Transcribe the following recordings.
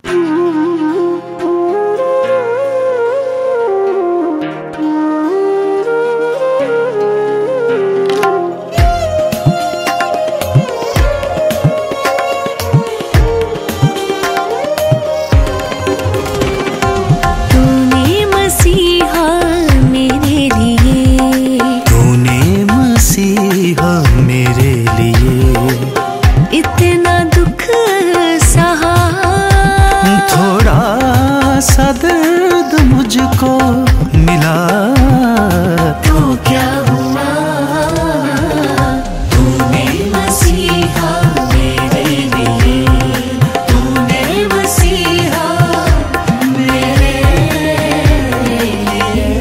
मुझको मिला तो क्या हुआ, तूने मसीहा मेरे लिए, तूने मसीहा मेरे लिए।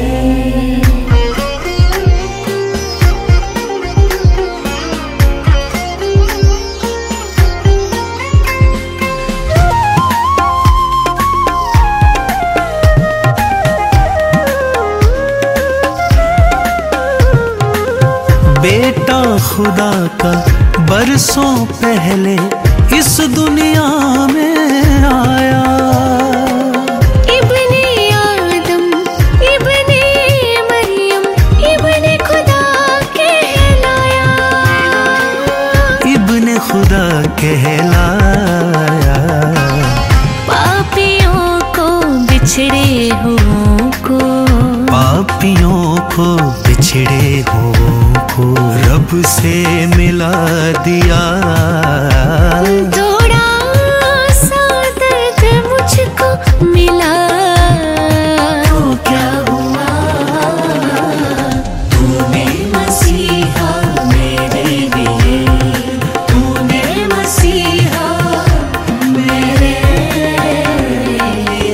बेटा खुदा का बरसों पहले इस दुनिया में आया, इब्ने आदम इब्ने मरियम इब्ने खुदा कहलाया, इब्ने खुदा कहलाया। पापियों को बिछड़े हुओं को, पापियों को बिछड़े हुओं को रब से मिला दिया। थोड़ा सा दर्द मुझको मिला तो क्या हुआ, तूने मसीहा मेरे लिए, तूने मसीहा मेरे लिए।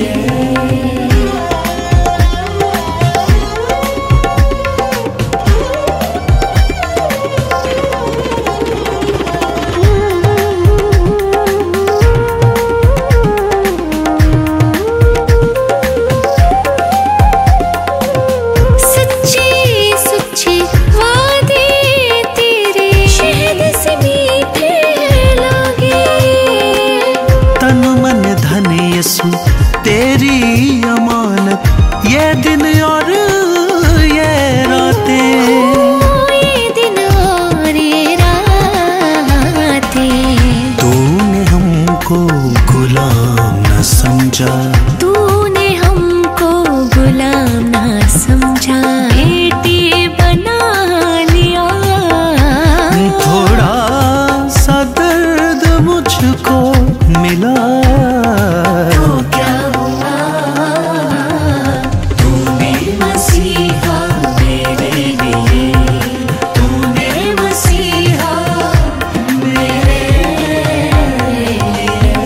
तेरी अमानत ये दिन और ये रातें, ये दिन और ये रातें। तूने हमको गुलाम न समझा, तूने हमको गुलाम न समझा, बेटी बना लिया। थोड़ा सा दर्द मुझको मिला तो क्या हुआ, तूने मसीहा मेरे लिए, तूने मसीहा मेरे लिए।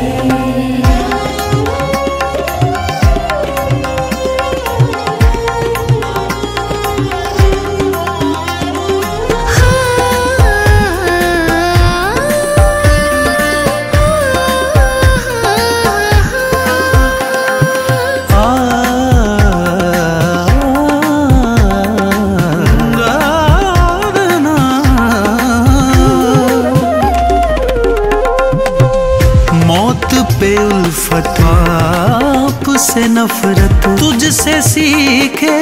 मौत पे उल्फत, पाप से नफरत तुझसे सीखे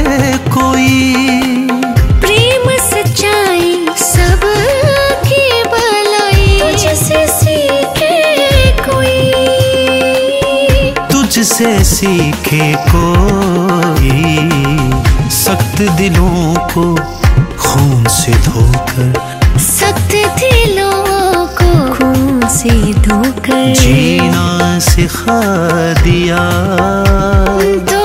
कोई, प्रेम सच्चाई सब की भलाई तुझसे सीखे कोई, तुझसे सीखे कोई। सख्त दिलों को खून से धोकर, सख्त दिलों को खून से धोकर जीना सिखा दिया।